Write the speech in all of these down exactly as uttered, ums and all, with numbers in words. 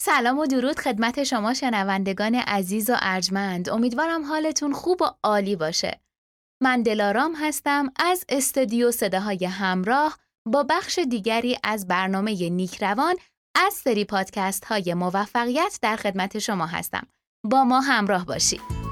سلام و درود خدمت شما شنوندگان عزیز و ارجمند. امیدوارم حالتون خوب و عالی باشه. من دلارام هستم از استودیو صداهای همراه با بخش دیگری از برنامه نیکروان از سری پادکست های موفقیت در خدمت شما هستم. با ما همراه باشید.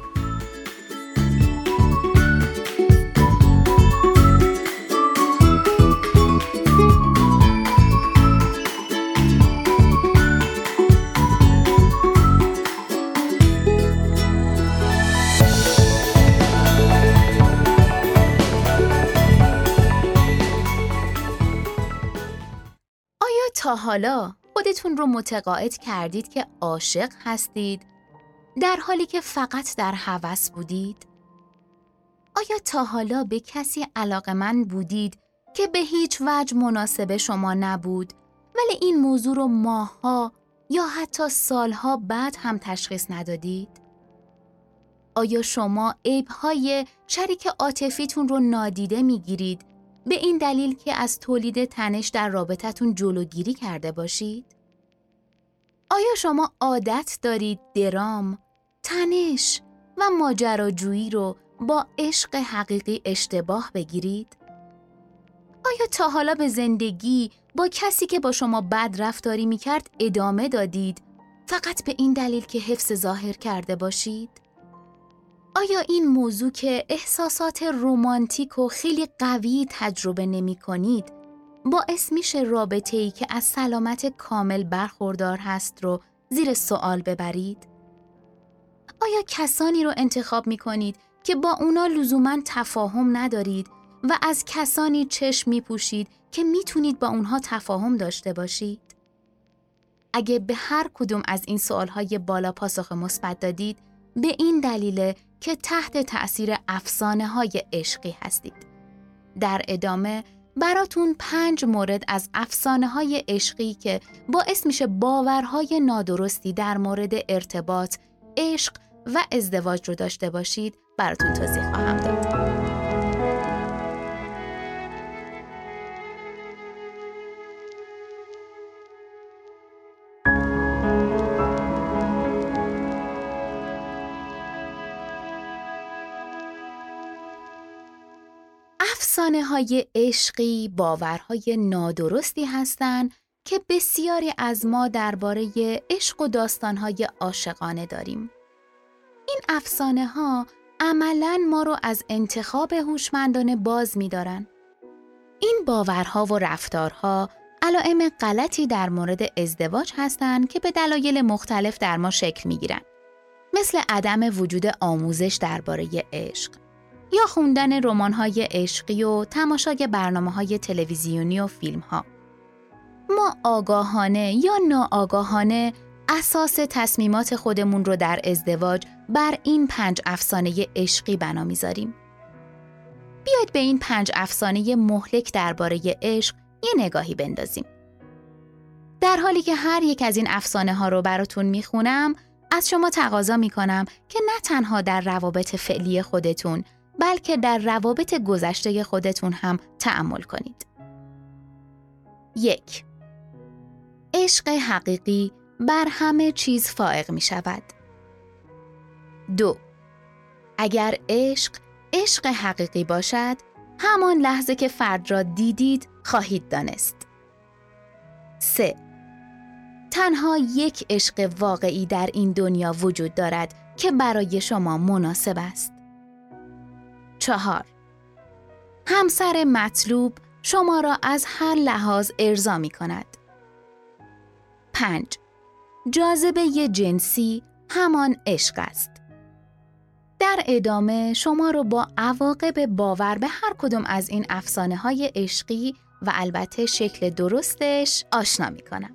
تا حالا خودتون رو متقاعد کردید که عاشق هستید در حالی که فقط در هوس بودید؟ آیا تا حالا به کسی علاقه‌مند بودید که به هیچ وجه مناسب شما نبود ولی این موضوع رو ماه‌ها یا حتی سالها بعد هم تشخیص ندادید؟ آیا شما عیب‌های شریک عاطفیتون رو نادیده می‌گیرید به این دلیل که از تولید تنش در رابطتون جلوگیری کرده باشید؟ آیا شما عادت دارید درام، تنش و ماجراجویی رو با عشق حقیقی اشتباه بگیرید؟ آیا تا حالا به زندگی با کسی که با شما بد رفتاری میکرد ادامه دادید فقط به این دلیل که حفظ ظاهر کرده باشید؟ آیا این موضوع که احساسات رمانتیک و خیلی قوی تجربه نمی کنید باعث میشه رابطه‌ای که از سلامت کامل برخوردار هست رو زیر سوال ببرید؟ آیا کسانی رو انتخاب می کنید که با اونا لزوماً تفاهم ندارید و از کسانی چشم می پوشید که میتونید با اونها تفاهم داشته باشید؟ اگه به هر کدوم از این سوالهای بالا پاسخ مثبت دادید به این دلیله که تحت تأثیر افسانه‌های عشقی هستید. در ادامه براتون پنج مورد از افسانه‌های عشقی که باعث میشه باورهای نادرستی در مورد ارتباط، عشق و ازدواج رو داشته باشید براتون توضیح خواهم داد. افسانه‌های عشقی باورهای نادرستی هستند که بسیاری از ما درباره عشق و داستانهای عاشقانه داریم. این افسانه‌ها عملاً ما رو از انتخاب هوشمندانه باز می‌دارن. این باورها و رفتارها علائم غلطی در مورد ازدواج هستند که به دلایل مختلف در ما شکل می‌گیرن. مثل عدم وجود آموزش درباره عشق، یا خوندن رمان‌های عشقی و تماشای برنامه‌های تلویزیونی و فیلم‌ها. ما آگاهانه یا ناآگاهانه اساس تصمیمات خودمون رو در ازدواج بر این پنج افسانه عشقی بنا می‌ذاریم. بیاید به این پنج افسانه مهلک درباره عشق یه نگاهی بندازیم. در حالی که هر یک از این افسانه‌ها رو براتون می‌خونم، از شما تقاضا می‌کنم که نه تنها در روابط فعلی خودتون بلکه در روابط گذشته خودتون هم تأمل کنید. یک. عشق حقیقی بر همه چیز فائق می شود. دو. اگر عشق عشق حقیقی باشد، همان لحظه که فرد را دیدید خواهید دانست. سه. تنها یک عشق واقعی در این دنیا وجود دارد که برای شما مناسب است. چهار. همسر مطلوب شما را از هر لحاظ ارضا می کند. پنج. جاذبه جنسی همان عشق است. در ادامه شما را با عواقب باور به هر کدوم از این افسانه‌های عشقی و البته شکل درستش آشنا می کنم.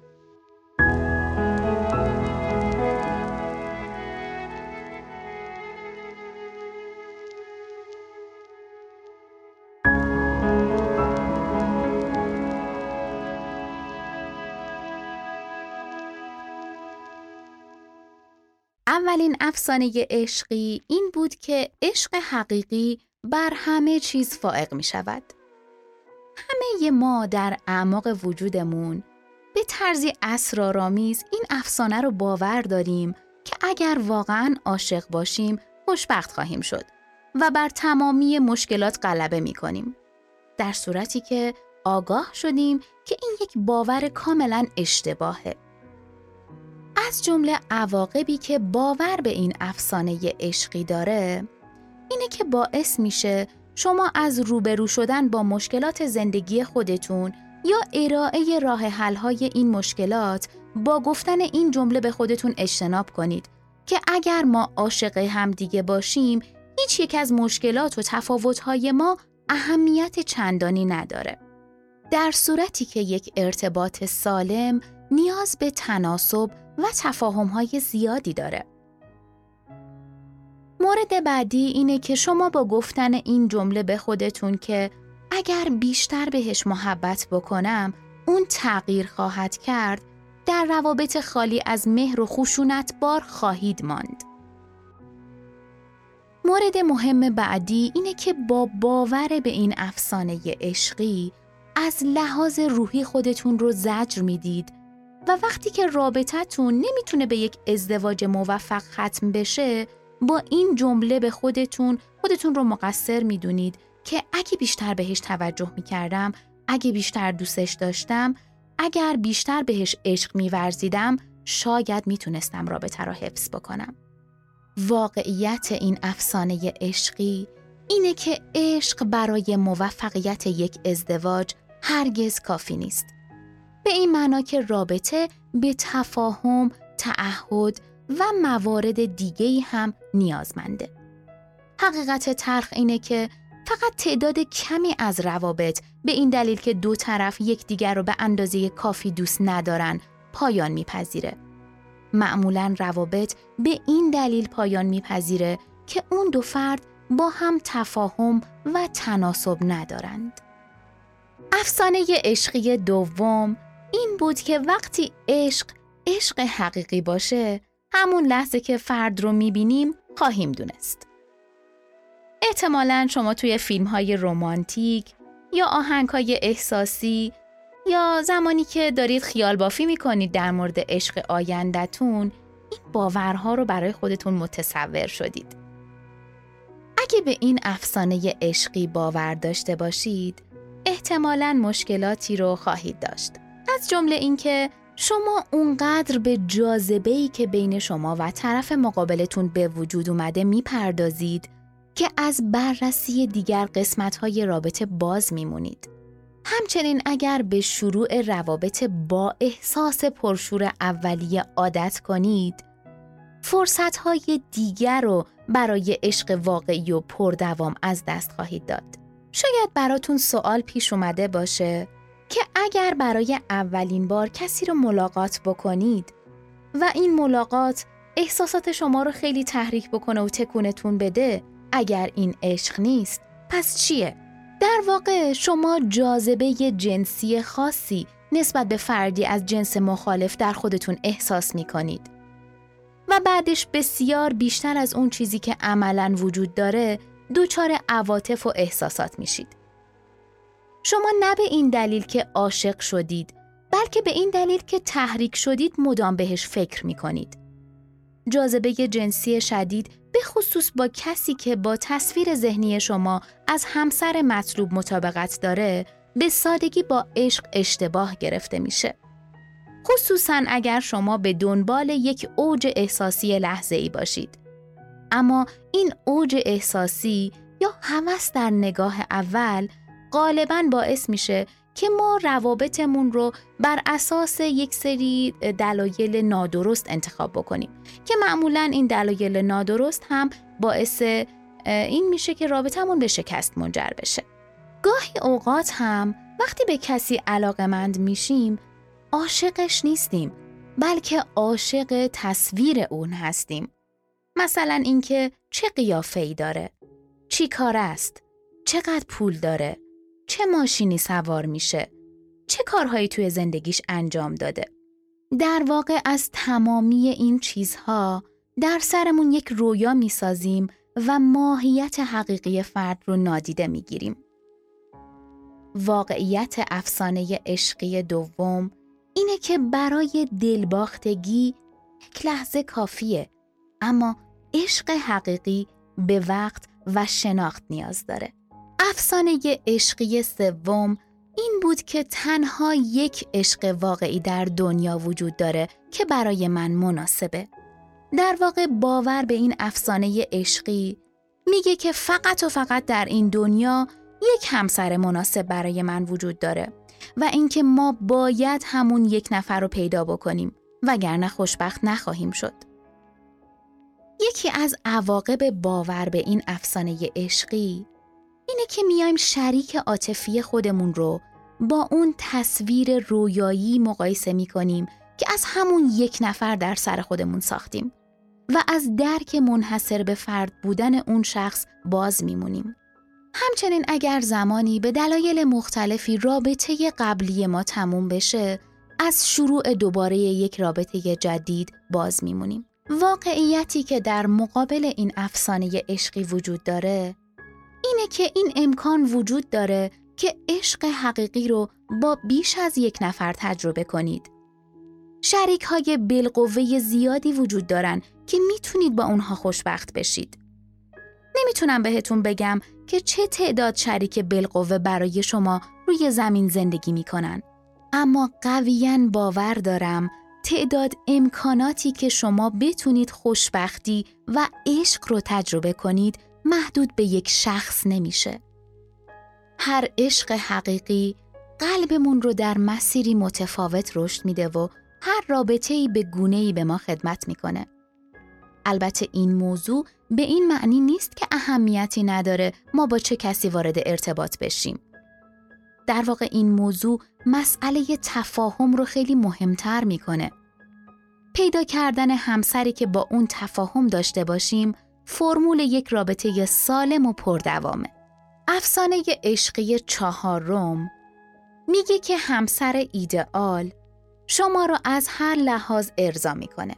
اولین افسانه عشقی این بود که عشق حقیقی بر همه چیز فائق می شود. همه ما در اعماق وجودمون به طرزی اسرارآمیز این افسانه رو باور داریم که اگر واقعاً عاشق باشیم خوشبخت خواهیم شد و بر تمامی مشکلات غلبه می‌کنیم. در صورتی که آگاه شدیم که این یک باور کاملاً اشتباهه. از جمله عواقبی که باور به این افسانه عشقی داره، اینه که باعث میشه شما از روبرو شدن با مشکلات زندگی خودتون یا ارائه راه حل‌های این مشکلات با گفتن این جمله به خودتون اجتناب کنید که اگر ما عاشق همدیگه باشیم، هیچ یک از مشکلات و تفاوت‌های ما اهمیت چندانی نداره. در صورتی که یک ارتباط سالم نیاز به تناسب و تفاهم‌های زیادی داره. مورد بعدی اینه که شما با گفتن این جمله به خودتون که اگر بیشتر بهش محبت بکنم، اون تغییر خواهد کرد، در روابط خالی از مهر و خشونت بار خواهید ماند. مورد مهم بعدی اینه که با باور به این افسانه عشقی از لحاظ روحی خودتون رو زجر میدید و وقتی که رابطتون نمیتونه به یک ازدواج موفق ختم بشه، با این جمله به خودتون خودتون رو مقصر میدونید که اگه بیشتر بهش توجه میکردم، اگه بیشتر دوستش داشتم، اگر بیشتر بهش عشق میورزیدم، شاید میتونستم رابطه رو حفظ بکنم. واقعیت این افسانه عشقی اینه که عشق برای موفقیت یک ازدواج هرگز کافی نیست. به این معنا که رابطه به تفاهم، تعهد و موارد دیگه‌ای هم نیازمنده. حقیقت تلخ اینه که فقط تعداد کمی از روابط به این دلیل که دو طرف یکدیگر رو به اندازه کافی دوست ندارن پایان میپذیره. معمولاً روابط به این دلیل پایان میپذیره که اون دو فرد با هم تفاهم و تناسب ندارند. افسانه عشقی دوم این بود که وقتی عشق عشق حقیقی باشه، همون لحظه که فرد رو میبینیم خواهیم دونست. احتمالاً شما توی فیلم‌های رمانتیک یا آهنگ‌های احساسی یا زمانی که دارید خیال بافی میکنید در مورد عشق آینده‌تون، این باورها رو برای خودتون متصور شدید. اگه به این افسانه عشقی باور داشته باشید، احتمالاً مشکلاتی رو خواهید داشت. از جمله اینکه شما اونقدر به جاذبه‌ای که بین شما و طرف مقابلتون به وجود اومده میپردازید که از بررسی دیگر قسمت‌های رابطه باز میمونید. همچنین اگر به شروع روابط با احساس پرشور اولیه عادت کنید، فرصت‌های دیگر رو برای عشق واقعی و پردوام از دست خواهید داد. شاید براتون سوال پیش اومده باشه که اگر برای اولین بار کسی رو ملاقات بکنید و این ملاقات احساسات شما رو خیلی تحریک بکنه و تکونتون بده، اگر این عشق نیست، پس چیه؟ در واقع شما جاذبه جنسی خاصی نسبت به فردی از جنس مخالف در خودتون احساس می کنید و بعدش بسیار بیشتر از اون چیزی که عملاً وجود داره دچار عواطف و احساسات میشید. شما نه به این دلیل که عاشق شدید، بلکه به این دلیل که تحریک شدید مدام بهش فکر می کنید. جاذبه جنسی شدید به خصوص با کسی که با تصویر ذهنی شما از همسر مطلوب مطابقت داره، به سادگی با عشق اشتباه گرفته میشه. خصوصاً اگر شما به دنبال یک اوج احساسی لحظه‌ای باشید. اما این اوج احساسی یا هوس در نگاه اول غالباً باعث میشه که ما روابطمون رو بر اساس یک سری دلایل نادرست انتخاب بکنیم که معمولاً این دلایل نادرست هم باعث این میشه که رابطمون به شکست منجر بشه. گاهی اوقات هم وقتی به کسی علاقه‌مند میشیم عاشقش نیستیم، بلکه عاشق تصویر اون هستیم. مثلا اینکه چه قیافه‌ای داره، چی کار است، چقدر پول داره، چه ماشینی سوار میشه، چه کارهایی توی زندگیش انجام داده. در واقع از تمامی این چیزها در سرمون یک رویا میسازیم و ماهیت حقیقی فرد رو نادیده میگیریم. واقعیت افسانه عشقی دوم اینه که برای دلباختگی یک لحظه کافیه، اما عشق حقیقی به وقت و شناخت نیاز داره. افسانه عشقی سوم این بود که تنها یک عشق واقعی در دنیا وجود داره که برای من مناسبه. در واقع باور به این افسانه عشقی میگه که فقط و فقط در این دنیا یک همسر مناسب برای من وجود داره و اینکه ما باید همون یک نفر رو پیدا بکنیم وگرنه خوشبخت نخواهیم شد. یکی از عواقب باور به این افسانه عشقی اینه که میایم شریک عاطفی خودمون رو با اون تصویر رویایی مقایسه میکنیم که از همون یک نفر در سر خودمون ساختیم و از درک منحصر به فرد بودن اون شخص باز میمونیم. همچنین اگر زمانی به دلایل مختلفی رابطه قبلی ما تموم بشه، از شروع دوباره یک رابطه جدید باز میمونیم. واقعیتی که در مقابل این افسانه عشقی وجود داره اینه که این امکان وجود داره که عشق حقیقی رو با بیش از یک نفر تجربه کنید. شریک های بالقوه زیادی وجود دارن که میتونید با اونها خوشبخت بشید. نمیتونم بهتون بگم که چه تعداد شریک بالقوه برای شما روی زمین زندگی میکنن، اما قویاً باور دارم تعداد امکاناتی که شما بتونید خوشبختی و عشق رو تجربه کنید محدود به یک شخص نمیشه. هر عشق حقیقی قلبمون رو در مسیری متفاوت رشد میده و هر رابطه‌ای به گونه‌ای به ما خدمت میکنه. البته این موضوع به این معنی نیست که اهمیتی نداره ما با چه کسی وارد ارتباط بشیم. در واقع این موضوع مسئله تفاهم رو خیلی مهمتر میکنه. پیدا کردن همسری که با اون تفاهم داشته باشیم فرمول یک رابطه سالم و پردوامه. افسانه عشقی چهارم میگه که همسر ایدئال شما رو از هر لحاظ ارضا میکنه.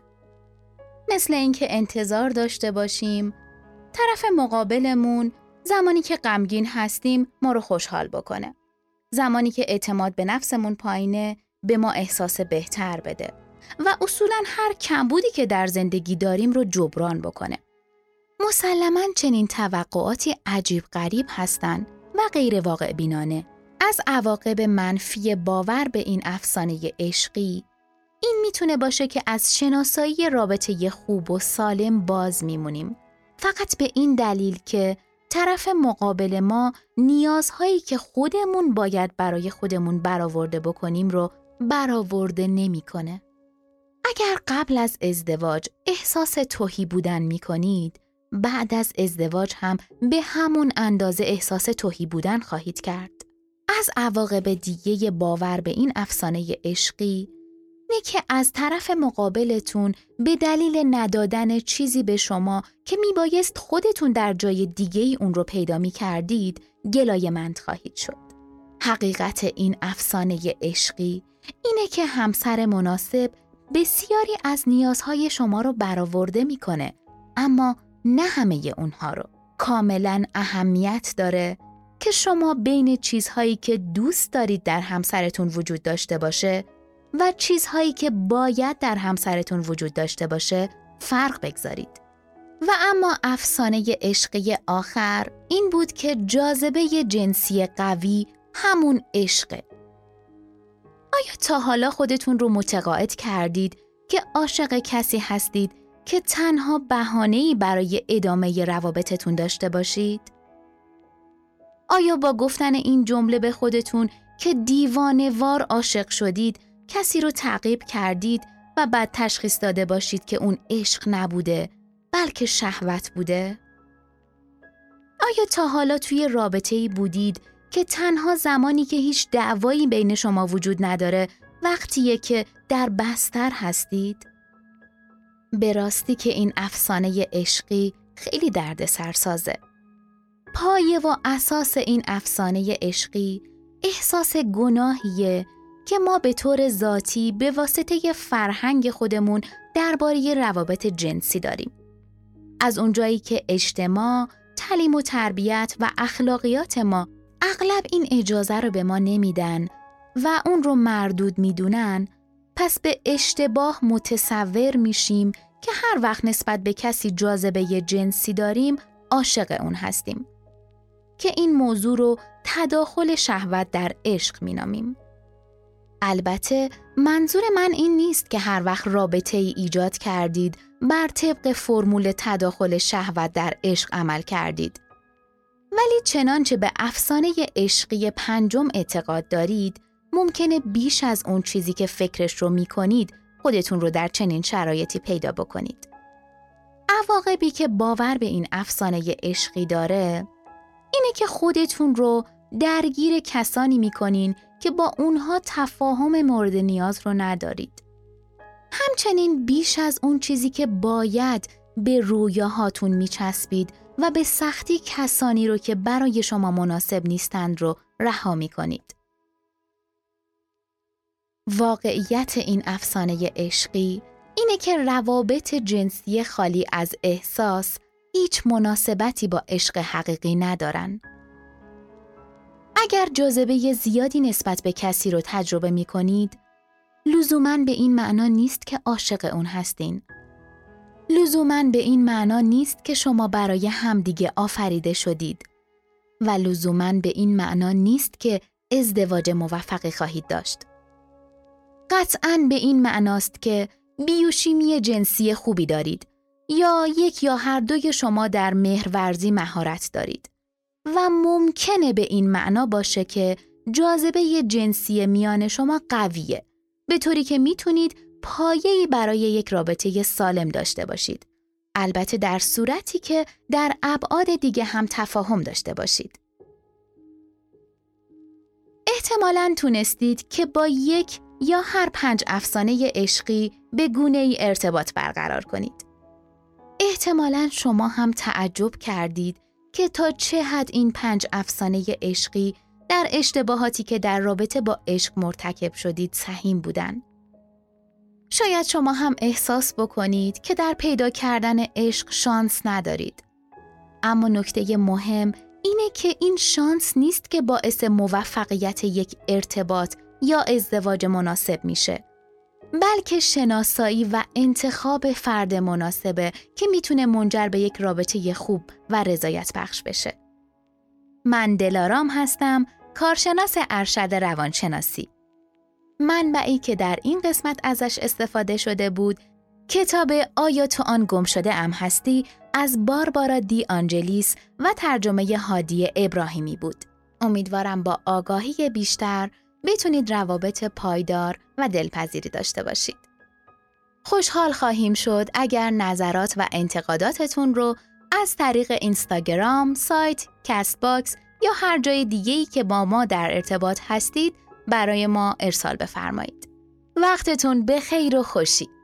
مثل اینکه انتظار داشته باشیم طرف مقابلمون زمانی که غمگین هستیم ما رو خوشحال بکنه. زمانی که اعتماد به نفسمون پایینه به ما احساس بهتر بده و اصولاً هر کمبودی که در زندگی داریم رو جبران بکنه. مسلماً چنین توقعاتی عجیب غریب هستن و غیر واقع بینانه. از عواقب منفی باور به این افسانه عشقی این میتونه باشه که از شناسایی رابطه خوب و سالم باز میمونیم، فقط به این دلیل که طرف مقابل ما نیازهایی که خودمون باید برای خودمون برآورده بکنیم رو برآورده نمیکنه. اگر قبل از ازدواج احساس تهی بودن میکنید، بعد از ازدواج هم به همون اندازه احساس تهی بودن خواهید کرد. از عواقب دیگه باور به این افسانه عشقی نه که از طرف مقابلتون به دلیل ندادن چیزی به شما که میبایست خودتون در جای دیگه ای اون رو پیدا می کردید گلایه‌مند خواهید شد. حقیقت این افسانه عشقی اینه که همسر مناسب بسیاری از نیازهای شما رو برآورده میکنه، اما نه همه اونها رو. کاملا اهمیت داره که شما بین چیزهایی که دوست دارید در همسرتون وجود داشته باشه و چیزهایی که باید در همسرتون وجود داشته باشه فرق بگذارید. و اما افسانه عشقی آخر این بود که جاذبه جنسی قوی همون عشقه. آیا تا حالا خودتون رو متقاعد کردید که عاشق کسی هستید که تنها بهانه‌ای برای ادامه روابطتون داشته باشید؟ آیا با گفتن این جمله به خودتون که دیوانه‌وار عاشق شدید کسی رو تعقیب کردید و بعد تشخیص داده باشید که اون عشق نبوده بلکه شهوت بوده؟ آیا تا حالا توی رابطه‌ای بودید که تنها زمانی که هیچ دعوایی بین شما وجود نداره وقتیه که در بستر هستید؟ به راستی که این افسانه عشقی خیلی دردسرسازه. پایه و اساس این افسانه عشقی احساس گناهیه که ما به طور ذاتی به واسطه فرهنگ خودمون درباره روابط جنسی داریم. از اونجایی که اجتماع، تعلیم و تربیت و اخلاقیات ما اغلب این اجازه رو به ما نمیدن و اون رو مردود میدونن، پس به اشتباه متصور میشیم که هر وقت نسبت به کسی جاذبه جنسی داریم عاشق اون هستیم که این موضوع رو تداخل شهوت در عشق مینامیم. البته منظور من این نیست که هر وقت رابطه ای ایجاد کردید بر طبق فرمول تداخل شهوت در عشق عمل کردید. ولی چنانچه به افسانه عشقی پنجم اعتقاد دارید، ممکنه بیش از اون چیزی که فکرش رو میکنید خودتون رو در چنین شرایطی پیدا بکنید. عواقبی که باور به این افسانه عشقی داره اینه که خودتون رو درگیر کسانی میکنین که با اونها تفاهم مورد نیاز رو ندارید. همچنین بیش از اون چیزی که باید به رویاهاتون میچسبید و به سختی کسانی رو که برای شما مناسب نیستند رو رها میکنید. واقعیت این افسانه عشقی اینه که روابط جنسی خالی از احساس هیچ مناسبتی با عشق حقیقی ندارن. اگر جاذبه زیادی نسبت به کسی رو تجربه می کنید، لزوماً به این معنا نیست که عاشق اون هستین. لزوماً به این معنا نیست که شما برای همدیگه آفریده شدید و لزوماً به این معنا نیست که ازدواج موفقی خواهید داشت. قطعاً به این معناست که بیوشیمی جنسی خوبی دارید یا یک یا هر دوی شما در مهرورزی مهارت دارید و ممکنه به این معنا باشه که جاذبه جنسی میان شما قویه، به طوری که میتونید پایه‌ای برای یک رابطه سالم داشته باشید. البته در صورتی که در ابعاد دیگه هم تفاهم داشته باشید. احتمالاً تونستید که با یک یا هر پنج افسانه عشقی به گونه‌ای ارتباط برقرار کنید. احتمالاً شما هم تعجب کردید که تا چه حد این پنج افسانه عشقی در اشتباهاتی که در رابطه با عشق مرتکب شدید سهیم بودن. شاید شما هم احساس بکنید که در پیدا کردن عشق شانس ندارید. اما نکته مهم اینه که این شانس نیست که باعث موفقیت یک ارتباط یا ازدواج مناسب میشه، بلکه شناسایی و انتخاب فرد مناسبه که میتونه منجر به یک رابطه خوب و رضایت بخش بشه. من دلارام هستم، کارشناس ارشد روانشناسی. منبعی که در این قسمت ازش استفاده شده بود، کتاب آیا تو آن گم شده ام هستی از باربارا دی آنجلیس و ترجمه هادی ابراهیمی بود. امیدوارم با آگاهی بیشتر بتونید روابط پایدار و دلپذیری داشته باشید. خوشحال خواهیم شد اگر نظرات و انتقاداتتون رو از طریق اینستاگرام، سایت، کست باکس یا هر جای دیگه‌ای که با ما در ارتباط هستید برای ما ارسال بفرمایید. وقتتون بخیر و خوشی.